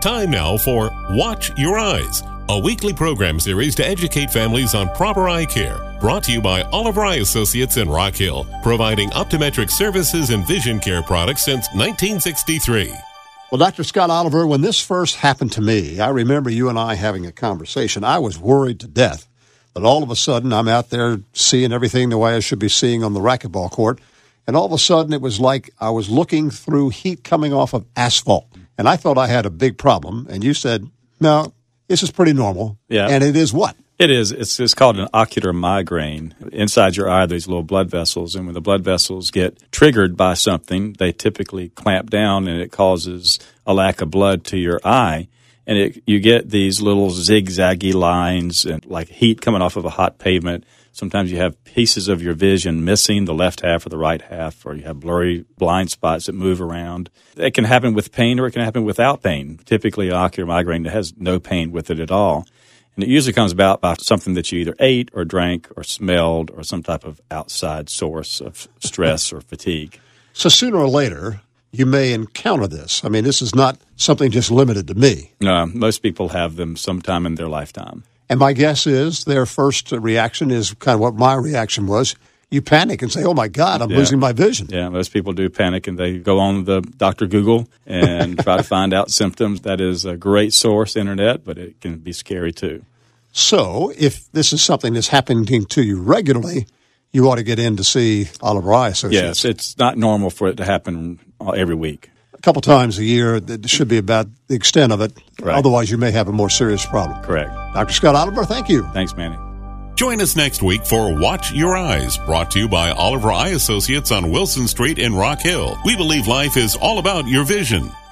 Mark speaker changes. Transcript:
Speaker 1: Time now for Watch Your Eyes, a weekly program series to educate families on proper eye care. Brought to you by Oliver Eye Associates in Rock Hill, providing optometric services and vision care products since 1963.
Speaker 2: Well, Dr. Scott Oliver, when this first happened to me, I remember you and I having a conversation. I was worried to death that all of a sudden I'm out there seeing everything the way I should be seeing on the racquetball court, and all of a sudden it was like I was looking through heat coming off of asphalt. And I thought I had a big problem, and you said, no, this is pretty normal.
Speaker 3: Yeah.
Speaker 2: And it is what?
Speaker 3: It is. It's called an ocular migraine. Inside your eye, there's little blood vessels, and when the blood vessels get triggered by something, they typically clamp down, and it causes a lack of blood to your eye. And you get these little zigzaggy lines and like heat coming off of a hot pavement. Sometimes you have pieces of your vision missing, the left half or the right half, or you have blurry blind spots that move around. It can happen with pain or it can happen without pain. Typically, ocular migraine has no pain with it at all. And it usually comes about by something that you either ate or drank or smelled or some type of outside source of stress or fatigue.
Speaker 2: So sooner or later, you may encounter this. I mean, this is not something just limited to me.
Speaker 3: No, most people have them sometime in their lifetime.
Speaker 2: And my guess is their first reaction is kind of what my reaction was. You panic and say, oh, my God, I'm losing my vision.
Speaker 3: Yeah, most people do panic, and they go on the Dr. Google and try to find out symptoms. That is a great source, internet, but it can be scary too.
Speaker 2: So if this is something that's happening to you regularly, you ought to get in to see Oliver Eye Associates.
Speaker 3: Yes, it's not normal for it to happen every week.
Speaker 2: A couple times a year, that should be about the extent of it.
Speaker 3: Right.
Speaker 2: Otherwise, you may have a more serious problem.
Speaker 3: Correct.
Speaker 2: Dr. Scott Oliver, thank you.
Speaker 3: Thanks, Manny.
Speaker 1: Join us next week for Watch Your Eyes, brought to you by Oliver Eye Associates on Wilson Street in Rock Hill. We believe life is all about your vision.